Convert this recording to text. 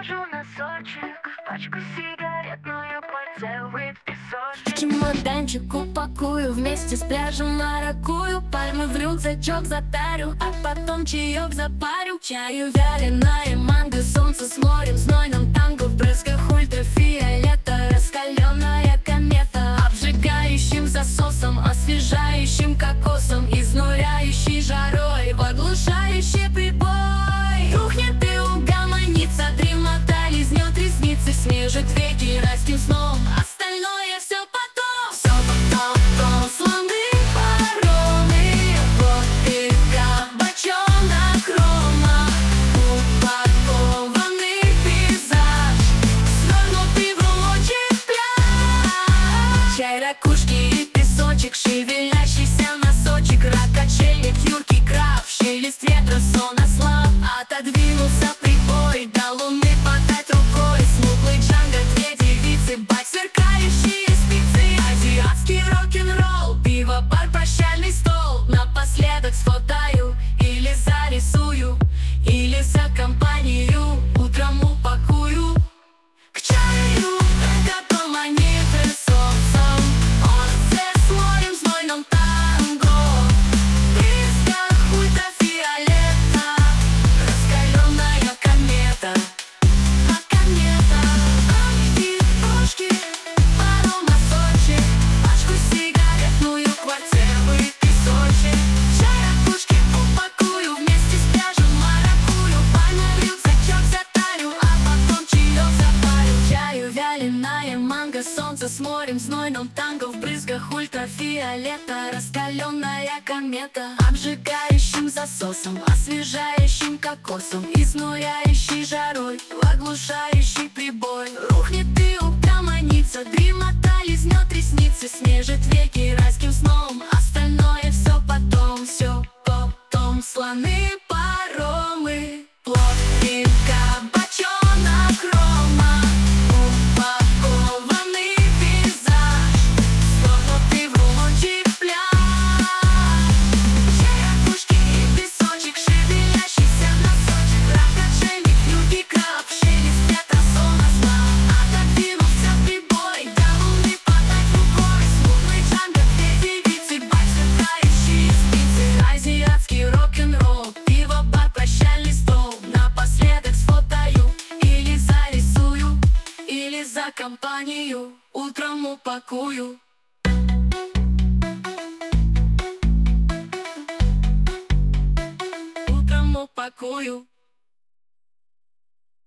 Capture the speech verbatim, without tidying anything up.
положу носочек, пачку сигарет, ну и пальцевый песочек. В чемоданчик упакую, вместе с пляжем маракую. Пальмы в рюкзачок затарю, а потом чаек запарю. Чаю вяленое манго, солнце с морем, знойным танго. В брызгах ультрафиолета раскаленная комета. Обжигающим засосом, освежающим кокосом, изнуряющей жарой, в оглушающий прибой. Рухнет и угомонится, дремота лизнет ресницы, смежет веки райским сном. Остальное все потом, все потом, потом. Слоны, паромы, водка, бочонок рома, упакованный пейзаж, свернутый в рулончик пляж. Чай, ракушки и песочек, шевелящийся носочек, рак, качельник, юркий краб, шелест ветра, сон осла. Отодвинулся прибой, до луны подать рукой. Смуглый джанго, две девицы, бать, сверкающие спицы. Азиатский рок-н-ролл, пиво, бар, прощальный стол. Напоследок сфотаю, или зарисую, или за компанию утром упакую. К чаю, когда манит солнцем, он все с морем, знойном танго. В брызгах ультрафиолета раскаленная комета. А комета, и пушки, паром носочек, пачку сигаретную, квартирный песочек. Чай, ракушки упакую, вместе с пляжем маракую. Пальму в рюкзачок затарю, а потом чаек запарю. Чаю вяленое манго, солнце с морем, знойном танго. В брызгах ультрафиолета раскаленная комета. Обжигающим засосом, освежающим кокосом, изнуряющий жарой, в оглушающий прибой. Рухнет и угомонится, дремота лизнет ресницы, смежет веки райским сном. Остальное все потом, все потом. Слоны, паромы, плотненько, бочонок рома, упакованный пейзаж, свернутый в рулончик пляж. Чай, ракушки и песочек, шевелящийся носочек, рак, качельник, юркий краб, шелест ветра, сон осла. Отодвинулся прибой, до луны подать рукой. Смуглый джанго, две девицы, бать, сверкающие спицы. Азиатский рок-н-ролл, пиво, бар, прощальный стол. Напоследок сфотаю, или зарисую, или за компанию утром упакую. Утром упакую.